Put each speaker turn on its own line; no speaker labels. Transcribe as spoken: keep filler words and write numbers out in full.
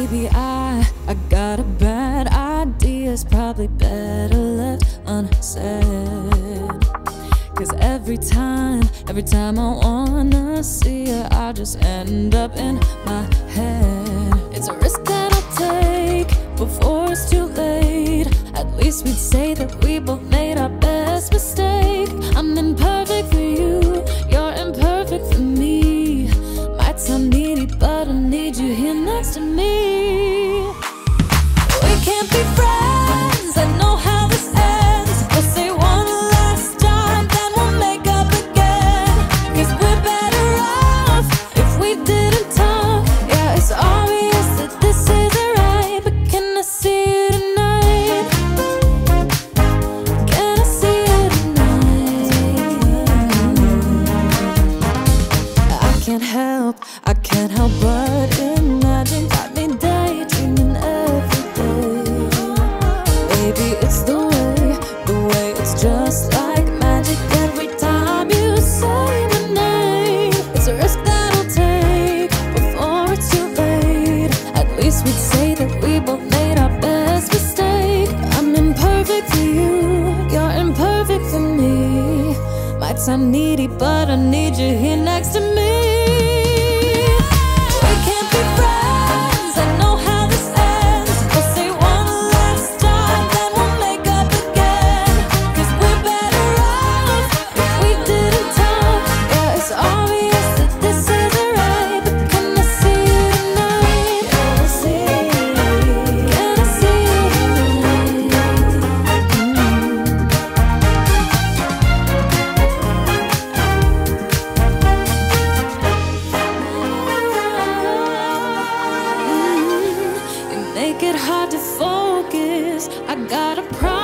Maybe I, I got a bad idea, it's probably better left unsaid. Cause every time, every time I wanna see her, I just end up in my head. It's a risk that I'll take before it's too late. At least we'd say that we both made our best mistake. I'm imperfect for you, you're imperfect for me. Might sound needy, but I need you here next to me. We can't be friends, I know how this ends. We'll say one last time, then we'll make up again. Cause we're better off if we didn't talk. Yeah, it's obvious that this isn't right, but can I see you tonight? Can I see you tonight? I can't help, I can't help but imagine. Got me daydreaming every day. Maybe it's the way, the way it's just like magic every time you say my name. It's a risk that I'll take before it's too late. At least we'd say that we both made our best mistake. I'm imperfect for you, you're imperfect for me. Might sound needy, but I need you here next to me. We can't be friends, I know how this ends. We'll say one last time, then we'll make up again. Cause we're better off if we didn't talk. Yeah, it's obvious that this isn't right, but can I see you tonight? Can I see you? Can I see you tonight? You make it hard to focus. I got a problem.